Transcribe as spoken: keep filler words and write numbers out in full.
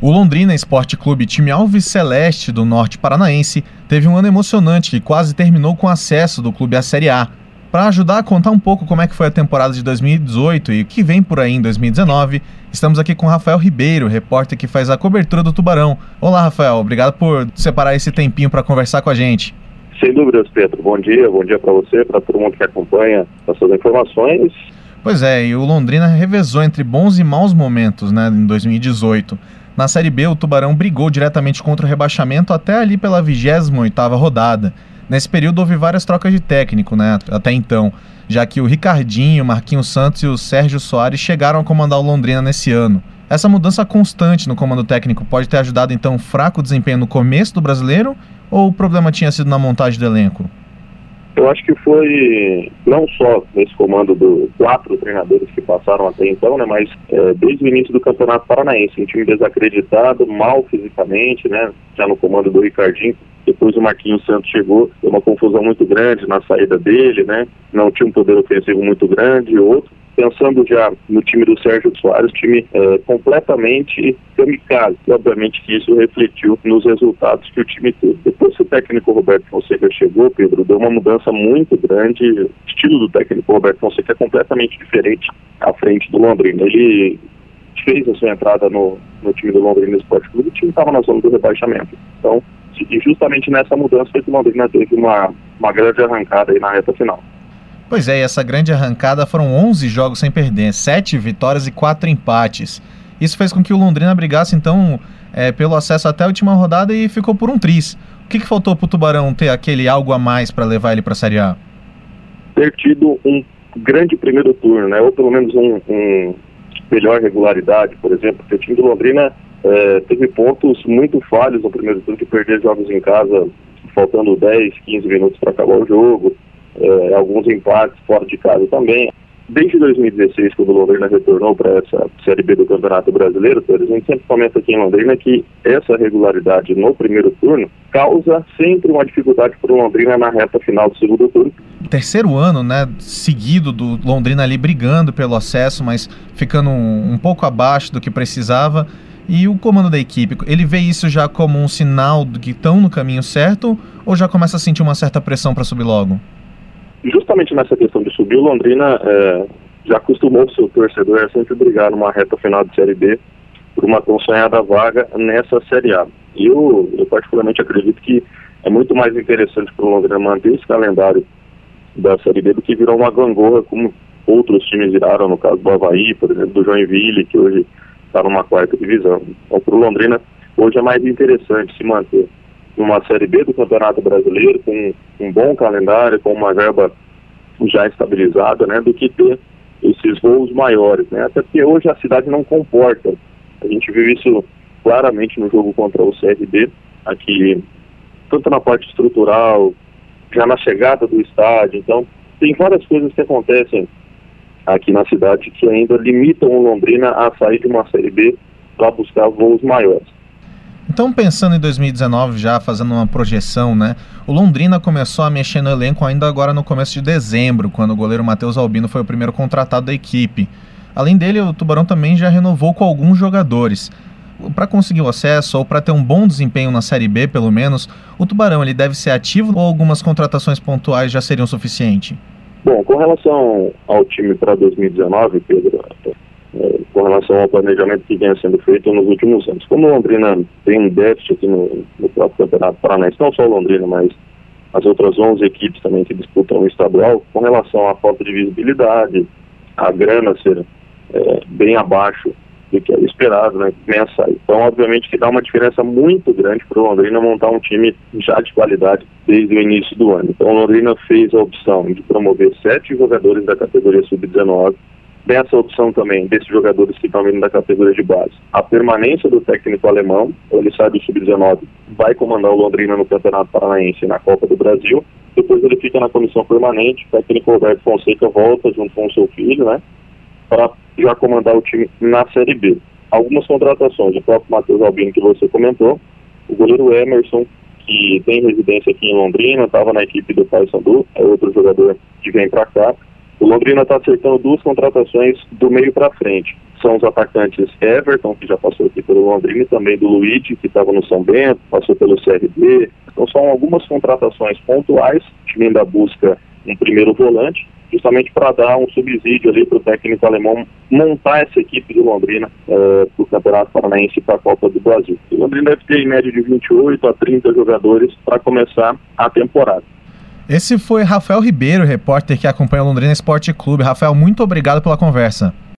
O Londrina Esporte Clube, time Alves Celeste do Norte Paranaense, teve um ano emocionante que quase terminou com acesso do clube à Série A. Para ajudar a contar um pouco como é que foi a temporada de dois mil e dezoito e o que vem por aí em dois mil e dezenove, estamos aqui com Rafael Ribeiro, repórter que faz a cobertura do Tubarão. Olá, Rafael, obrigado por separar esse tempinho para conversar com a gente. Sem dúvidas, Pedro. Bom dia, bom dia para você, para todo mundo que acompanha essas informações. Pois é, e o Londrina revezou entre bons e maus momentos, né, em dois mil e dezoito. Na Série B, o Tubarão brigou diretamente contra o rebaixamento até ali pela vigésima oitava rodada. Nesse período houve várias trocas de técnico, né, até então, já que o Ricardinho, Marquinhos Santos e o Sérgio Soares chegaram a comandar o Londrina nesse ano. Essa mudança constante no comando técnico pode ter ajudado então o fraco desempenho no começo do Brasileiro, ou o problema tinha sido na montagem do elenco? Eu acho que foi não só nesse comando dos quatro treinadores que passaram até então, né, mas é, desde o início do Campeonato Paranaense, um time desacreditado, mal fisicamente, né, já no comando do Ricardinho. Depois o Marquinhos Santos chegou, deu uma confusão muito grande na saída dele, né, não tinha um poder ofensivo muito grande, outro. Pensando já no time do Sérgio Soares, time é, completamente kamikaze. E obviamente que isso refletiu nos resultados que o time teve. Depois que o técnico Roberto Fonseca chegou, Pedro, deu uma mudança muito grande. O estilo do técnico Roberto Fonseca é completamente diferente à frente do Londrina. Ele fez a sua entrada no, no time do Londrina Esporte Clube, o time estava na zona do rebaixamento. Então, e justamente nessa mudança foi que o Londrina teve uma, uma grande arrancada aí na reta final. Pois é, e essa grande arrancada foram onze jogos sem perder, sete vitórias e quatro empates. Isso fez com que o Londrina brigasse, então, é, pelo acesso até a última rodada e ficou por um tris. O que, que faltou para o Tubarão ter aquele algo a mais para levar ele para a Série A? Ter tido um grande primeiro turno, né? Ou pelo menos um, um melhor regularidade, por exemplo, porque o time do Londrina é, teve pontos muito falhos no primeiro turno, de perder jogos em casa, faltando dez, quinze minutos para acabar o jogo. É, alguns empates fora de casa também. Desde dois mil e dezesseis, quando o Londrina retornou para essa Série B do Campeonato Brasileiro, por exemplo, a gente sempre comenta aqui em Londrina que essa regularidade no primeiro turno causa sempre uma dificuldade para o Londrina na reta final do segundo turno. Terceiro ano, né, seguido do Londrina ali brigando pelo acesso, mas ficando um, um pouco abaixo do que precisava. E o comando da equipe, ele vê isso já como um sinal de que estão no caminho certo ou já começa a sentir uma certa pressão para subir logo? Justamente nessa questão de subir, o Londrina é, já acostumou o seu torcedor a sempre brigar numa reta final de Série B por uma tão sonhada vaga nessa Série A. E eu, eu particularmente acredito que é muito mais interessante para o Londrina manter esse calendário da Série B do que virar uma gangorra como outros times viraram, no caso do Avaí, por exemplo, do Joinville, que hoje está numa quarta divisão. Então, para o Londrina, hoje é mais interessante se manter numa Série B do Campeonato Brasileiro, com um bom calendário, com uma verba já estabilizada, né, do que ter esses voos maiores, né, até porque hoje a cidade não comporta. A gente viu isso claramente no jogo contra o C R B, aqui, tanto na parte estrutural, já na chegada do estádio. Então, tem várias coisas que acontecem aqui na cidade que ainda limitam o Londrina a sair de uma Série B para buscar voos maiores. Então, pensando em dois mil e dezenove, já fazendo uma projeção, né? O Londrina começou a mexer no elenco ainda agora no começo de dezembro, quando o goleiro Matheus Albino foi o primeiro contratado da equipe. Além dele, o Tubarão também já renovou com alguns jogadores. Para conseguir o acesso ou para ter um bom desempenho na Série B, pelo menos, o Tubarão ele deve ser ativo ou algumas contratações pontuais já seriam suficientes? Bom, com relação ao time para dois mil e dezenove, Pedro, é, com relação ao planejamento que vem sendo feito nos últimos anos. Como o Londrina tem um déficit aqui no, no próprio Campeonato Paranaense, não só o Londrina, mas as outras onze equipes também que disputam o estadual, com relação à falta de visibilidade, a grana ser é, bem abaixo do que era esperado, né, mensal. Então, obviamente que dá uma diferença muito grande para o Londrina montar um time já de qualidade desde o início do ano. Então, o Londrina fez a opção de promover sete jogadores da categoria sub dezenove, dessa opção também, desses jogadores que estão vindo da categoria de base. A permanência do técnico alemão, ele sai do sub dezenove, vai comandar o Londrina no Campeonato Paranaense e na Copa do Brasil. Depois ele fica na comissão permanente, o técnico Roberto Fonseca volta junto com o seu filho, né, para já comandar o time na Série B. Algumas contratações, o próprio Matheus Albino que você comentou, o goleiro Emerson, que tem residência aqui em Londrina, estava na equipe do Paysandu, é outro jogador que vem para cá. O Londrina está acertando duas contratações do meio para frente. São os atacantes Everton, que já passou aqui pelo Londrina, e também do Luigi, que estava no São Bento, passou pelo C R B. Então são algumas contratações pontuais. O time ainda busca um primeiro volante, justamente para dar um subsídio ali para o técnico alemão montar essa equipe do Londrina é, para o Campeonato Paranaense e para a Copa do Brasil. O Londrina deve ter em média de vinte e oito a trinta jogadores para começar a temporada. Esse foi Rafael Ribeiro, repórter que acompanha o Londrina Esporte Clube. Rafael, muito obrigado pela conversa.